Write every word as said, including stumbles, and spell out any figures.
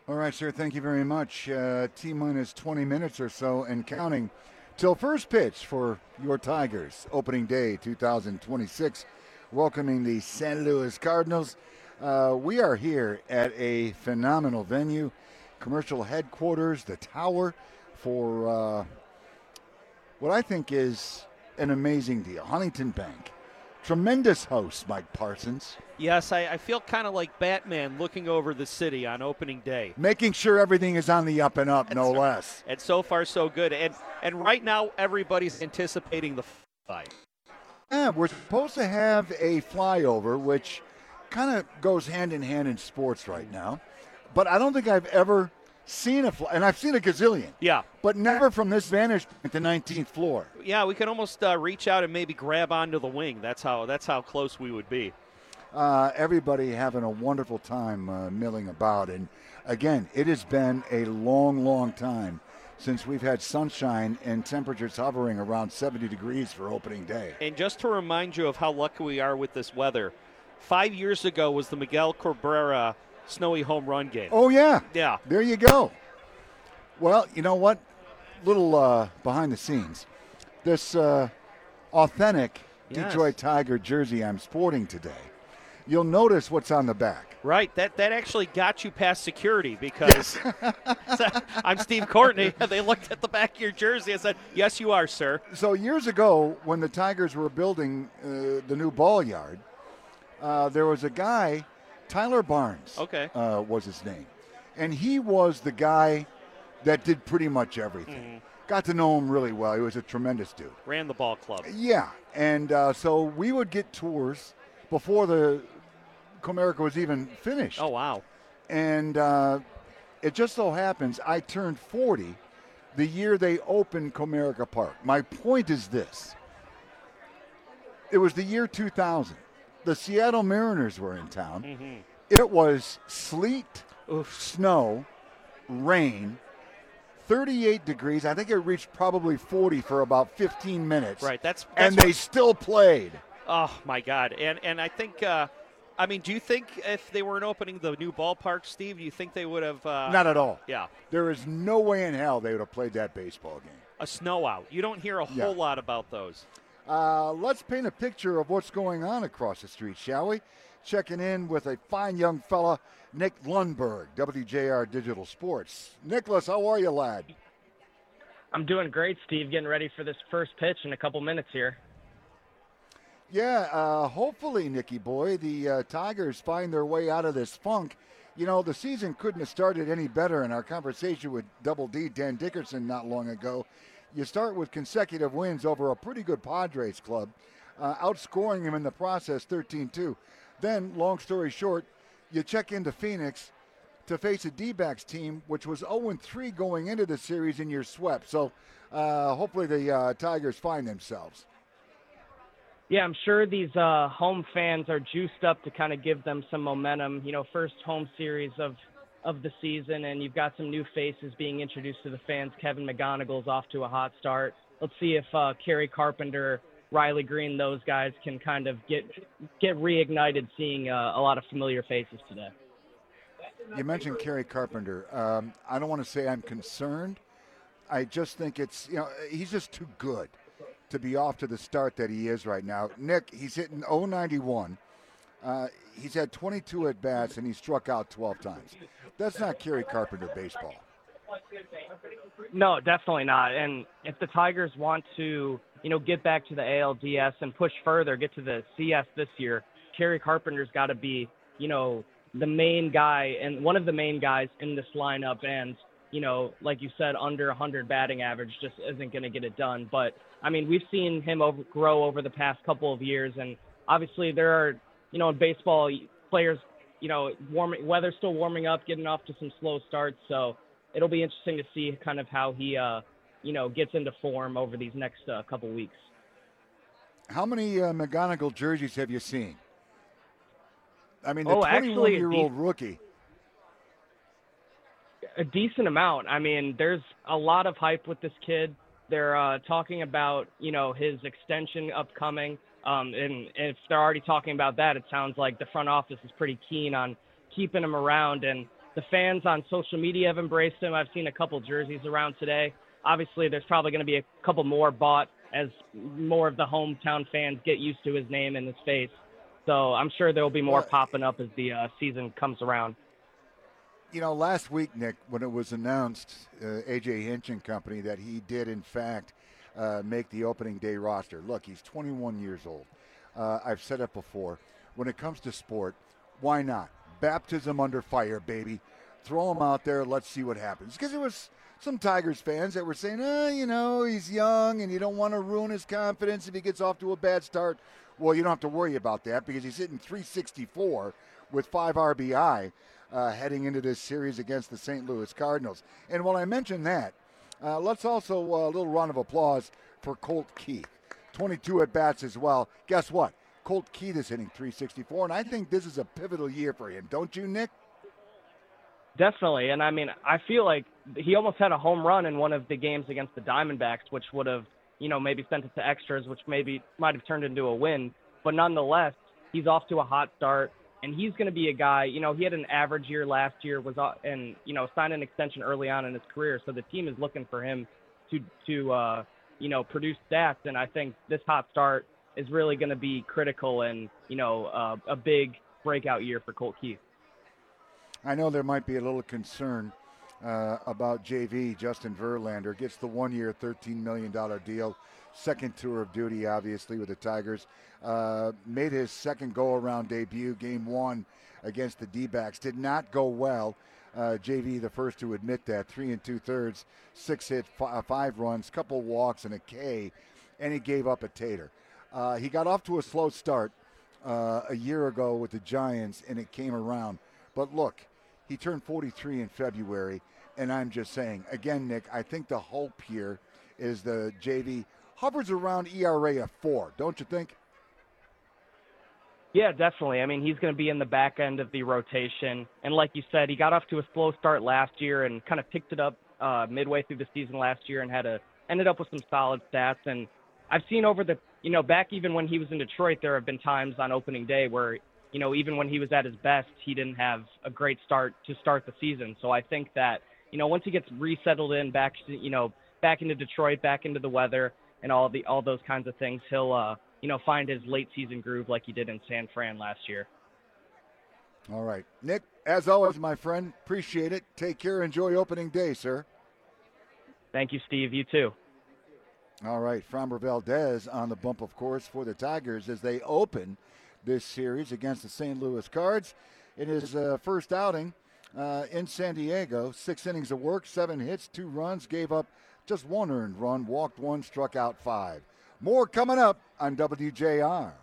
All right, sir. Thank you very much. Uh, T minus twenty minutes or so and counting till first pitch for your Tigers, opening day two thousand twenty-six, welcoming the Saint Louis Cardinals. Uh, we are here at a phenomenal venue, commercial headquarters, the Tower, for uh, what I think is an amazing deal. Huntington Bank. Tremendous host, Mike Parsons. Yes, I, I feel kind of like Batman looking over the city on opening day. Making sure everything is on the up and up, no less. And so far, so good. And and right now, everybody's anticipating the fight. Yeah, we're supposed to have a flyover, which kind of goes hand in hand in sports right now. But I don't think I've ever seen a fly, and I've seen a gazillion. Yeah. But never from this vantage point, the nineteenth floor. Yeah, we can almost uh, reach out and maybe grab onto the wing. That's how that's how close we would be. Uh, everybody having a wonderful time uh, milling about. And again, it has been a long, long time since we've had sunshine and temperatures hovering around seventy degrees for opening day. And just to remind you of how lucky we are with this weather, five years ago was the Miguel Cabrera snowy home run game. Oh, yeah. Yeah. There you go. Well, you know what? Little uh, behind the scenes. This uh, authentic Yes. Detroit Tiger jersey I'm sporting today. You'll notice what's on the back. Right, that that actually got you past security because I'm Steve Courtney. They looked at the back of your jersey and said, "Yes, you are, sir." So years ago, when the Tigers were building uh, the new ball yard, uh, there was a guy, Tyler Barnes, Okay. uh, was his name, and he was the guy that did pretty much everything. Mm-hmm. Got to know him really well. He was a tremendous dude. Ran the ball club. Yeah, and uh, so we would get tours before the Comerica was even finished. Oh, wow. And uh, it just so happens I turned forty the year they opened Comerica Park. My point is this. It was the year two thousand. The Seattle Mariners were in town. Mm-hmm. It was sleet, Oof. snow, rain, thirty-eight degrees. I think it reached probably forty for about fifteen minutes. Right, that's, that's and what- they still played. Oh, my God. And, and I think, uh, I mean, do you think if they weren't opening the new ballpark, Steve, do you think they would have? Uh, Not at all. Yeah. There is no way in hell they would have played that baseball game. A snow out. You don't hear a Yeah. whole lot about those. Uh, let's paint a picture of what's going on across the street, shall we? Checking in with a fine young fella, Nick Lundberg, W J R Digital Sports. Nicholas, how are you, lad? I'm doing great, Steve. Getting ready for this first pitch in a couple minutes here. Yeah, uh, hopefully, Nicky boy, the uh, Tigers find their way out of this funk. You know, the season couldn't have started any better in our conversation with Double D, Dan Dickerson, not long ago. You start with consecutive wins over a pretty good Padres club, uh, outscoring them in the process thirteen two. Then, long story short, you check into Phoenix to face a D-backs team, which was oh three going into the series, and you're swept. So uh, hopefully the uh, Tigers find themselves. Yeah, I'm sure these uh, home fans are juiced up to kind of give them some momentum. You know, first home series of of the season, and you've got some new faces being introduced to the fans. Kevin McGonigal's off to a hot start. Let's see if uh, Kerry Carpenter, Riley Green, those guys can kind of get get reignited seeing uh, a lot of familiar faces today. You mentioned Kerry Carpenter. Um, I don't want to say I'm concerned. I just think it's, you know, he's just too good to be off to the start that he is right now. Nick, he's hitting oh ninety-one. Uh, he's had twenty-two at-bats, and he struck out twelve times. That's not Kerry Carpenter baseball. No, definitely not. And if the Tigers want to, you know, get back to the A L D S and push further, get to the C S this year, Kerry Carpenter's got to be, you know, the main guy and one of the main guys in this lineup. And, you know, like you said, under one hundred batting average just isn't going to get it done. But, I mean, we've seen him over, grow over the past couple of years. And obviously there are, you know, in baseball, players, you know, warming, weather's still warming up, getting off to some slow starts. So it'll be interesting to see kind of how he, uh, you know, gets into form over these next uh, couple weeks. How many uh, McGonigal jerseys have you seen? I mean, the Oh, actually, twenty-one-year-old the- rookie. A decent amount. I mean, there's a lot of hype with this kid. They're uh, talking about, you know, his extension upcoming. Um, and, and if they're already talking about that, it sounds like the front office is pretty keen on keeping him around. And the fans on social media have embraced him. I've seen a couple jerseys around today. Obviously, there's probably going to be a couple more bought as more of the hometown fans get used to his name and his face. So I'm sure there will be more Well, popping up as the uh, season comes around. You know, last week, Nick, when it was announced, uh, A J Hinch and company, that he did, in fact, uh, make the opening day roster. Look, he's twenty-one years old. Uh, I've said it before. When it comes to sport, why not? Baptism under fire, baby. Throw him out there. Let's see what happens. Because there was some Tigers fans that were saying, oh, you know, he's young and you don't want to ruin his confidence if he gets off to a bad start. Well, you don't have to worry about that because he's hitting three sixty-four with five R B I. Uh, heading into this series against the Saint Louis Cardinals. And while I mention that, uh, let's also uh, a little round of applause for Colt Keith. twenty-two at-bats as well. Guess what? Colt Keith is hitting three sixty-four, and I think this is a pivotal year for him. Don't you, Nick? Definitely. And, I mean, I feel like he almost had a home run in one of the games against the Diamondbacks, which would have, you know, maybe sent it to extras, which maybe might have turned into a win. But nonetheless, he's off to a hot start. And he's going to be a guy, you know, he had an average year last year, was uh, and, you know, signed an extension early on in his career. So the team is looking for him to, to uh, you know, produce stats. And I think this hot start is really going to be critical and, you know, uh, a big breakout year for Colt Keith. I know there might be a little concern uh, about J V. Justin Verlander gets the one-year, thirteen million dollars deal. Second tour of duty, obviously, with the Tigers. Uh, made his second go-around debut, game one against the D-backs. Did not go well. Uh, J V, the first to admit that. Three and two-thirds, six hits, f- five runs, couple walks, and a K, and he gave up a tater. Uh, he got off to a slow start uh, a year ago with the Giants, and it came around. But look, he turned forty-three in February, and I'm just saying, again, Nick, I think the hope here is the J V hovers around E R A of four, don't you think? Yeah, definitely. I mean, he's going to be in the back end of the rotation. And like you said, he got off to a slow start last year and kind of picked it up uh, midway through the season last year and had a ended up with some solid stats. And I've seen over the, you know, back even when he was in Detroit, there have been times on opening day where, you know, even when he was at his best, he didn't have a great start to start the season. So I think that, you know, once he gets resettled in back, you know, back into Detroit, back into the weather and all the all those kinds of things, he'll, uh, you know, find his late season groove like he did in San Fran last year. All right. Nick, as always, my friend, appreciate it. Take care. Enjoy opening day, sir. Thank you, Steve. You too. All right. Framber Valdez on the bump, of course, for the Tigers as they open this series against the Saint Louis Cards. In his uh, first outing uh, in San Diego, six innings of work, seven hits, two runs, gave up just one earned run, walked one, struck out five. More coming up on W J R.